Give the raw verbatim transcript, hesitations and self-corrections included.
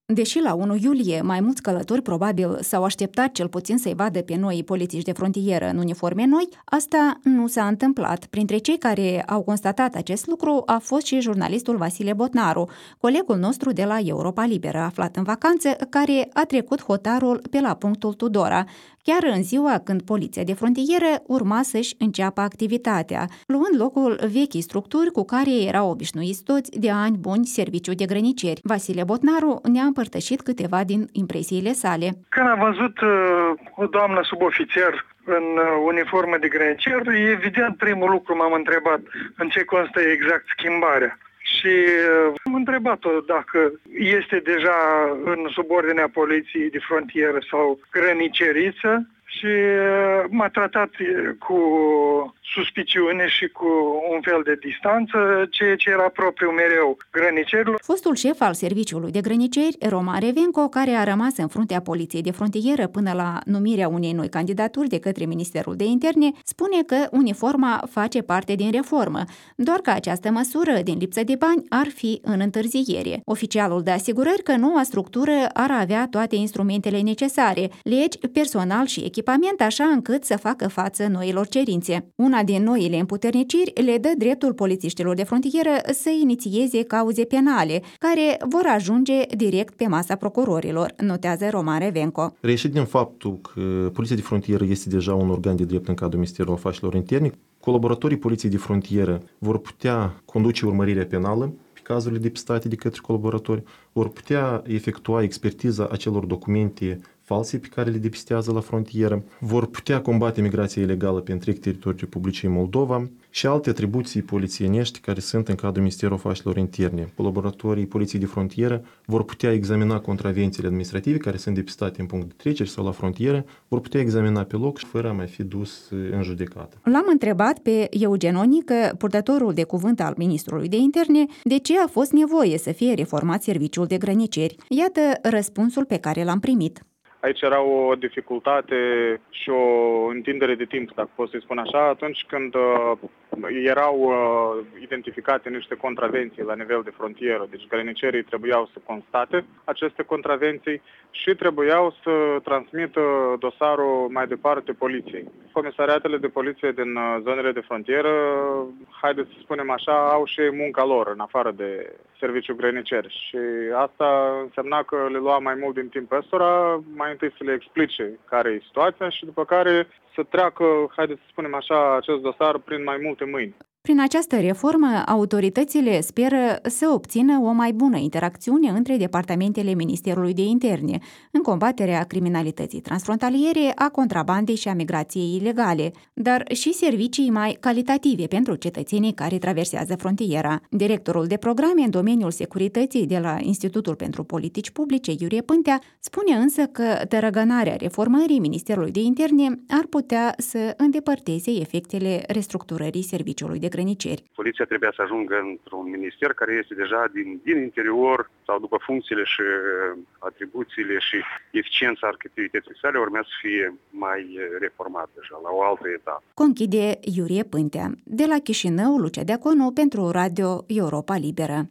Deși la unu iulie mai mulți călători probabil s-au așteptat cel puțin să-i vadă pe noi polițiști de frontieră în uniforme noi, asta nu s-a întâmplat. Printre cei care au constatat acest lucru a fost și jurnalistul Vasile Botnaru, colegul nostru de la Europa Liberă, aflat în vacanță, care a trecut hotarul pe la punctul Tudora, chiar în ziua când poliția de frontieră urma să-și înceapă activitatea, luând locul vechii structuri cu care erau obișnuiți toți de ani buni serviciu de grăniceri. Vasile Botnaru ne-a împărtășit câteva din impresiile sale. Când am văzut uh, o doamnă subofițer în uh, uniformă de grănicer, evident primul lucru m-am întrebat în ce constă exact schimbarea. Și uh, am întrebat-o dacă este deja în subordinea poliției de frontieră sau grăniceriță și uh, m-a tratat cu suspiciune și cu un fel de distanță, ceea ce era propriu mereu grănicerilor. Fostul șef al serviciului de grăniceri, Roman Revenco, care a rămas în fruntea poliției de frontieră până la numirea unei noi candidaturi de către Ministerul de Interne, spune că uniforma face parte din reformă, doar că această măsură, din lipsă de bani, ar fi în întârziere. Oficialul dă asigurări că noua structură ar avea toate instrumentele necesare, legi, personal și echipament, așa încât să facă față noilor cerințe. Una din noile împuterniciri le dă dreptul polițiștilor de frontieră să inițieze cauze penale, care vor ajunge direct pe masa procurorilor, notează Roman Revenco. Reieșit din faptul că Poliția de Frontieră este deja un organ de drept în cadrul Ministerului Afacerilor Interne, colaboratorii Poliției de Frontieră vor putea conduce urmărirea penală pe cazurile depistate de către colaboratori, vor putea efectua expertiza acelor documente false pe care le depistează la frontieră, vor putea combate migrația ilegală pe întreg teritoriul Republicii Moldova și alte atribuții polițienești care sunt în cadrul Ministerului Afacerilor Interne. Colaboratorii Poliției de Frontieră vor putea examina contravențiile administrative care sunt depistate în punct de trecere sau la frontieră, vor putea examina pe loc fără a mai fi dus în judecată. L-am întrebat pe Eugen Onică, purtătorul de cuvânt al Ministrului de Interne, de ce a fost nevoie să fie reformat serviciul de grăniceri. Iată răspunsul pe care l-am primit. Aici era o dificultate și o întindere de timp, dacă pot să-i spun așa, atunci când uh, erau uh, identificate niște contravenții la nivel de frontieră. Deci grănicerii trebuiau să constate aceste contravenții și trebuiau să transmită dosarul mai departe poliției. Comisariatele de poliție din uh, zonele de frontieră, haideți să spunem așa, au și munca lor în afară de serviciul grănicer. Și asta însemna că le lua mai mult din timp ăstora, mai întâi să le explice care e situația și după care să treacă, haideți să spunem așa, acest dosar prin mai multe mâini. Prin această reformă, autoritățile speră să obțină o mai bună interacțiune între departamentele Ministerului de Interne în combaterea criminalității transfrontaliere, a contrabandei și a migrației ilegale, dar și servicii mai calitative pentru cetățenii care traversează frontiera. Directorul de programe în domeniul securității de la Institutul pentru Politici Publice, Iurie Pântea, spune însă că tărăgănarea reformării Ministerului de Interne ar putea să îndepărteze efectele restructurării serviciului de grăniceri. Poliția trebuia să ajungă într-un minister care este deja din, din interior sau după funcțiile și atribuțiile și eficiența activității sale urmează să fie mai reformat deja, la o altă etapă. Conchide Iurie Pântea. De la Chișinău, Lucia Deaconu pentru Radio Europa Liberă.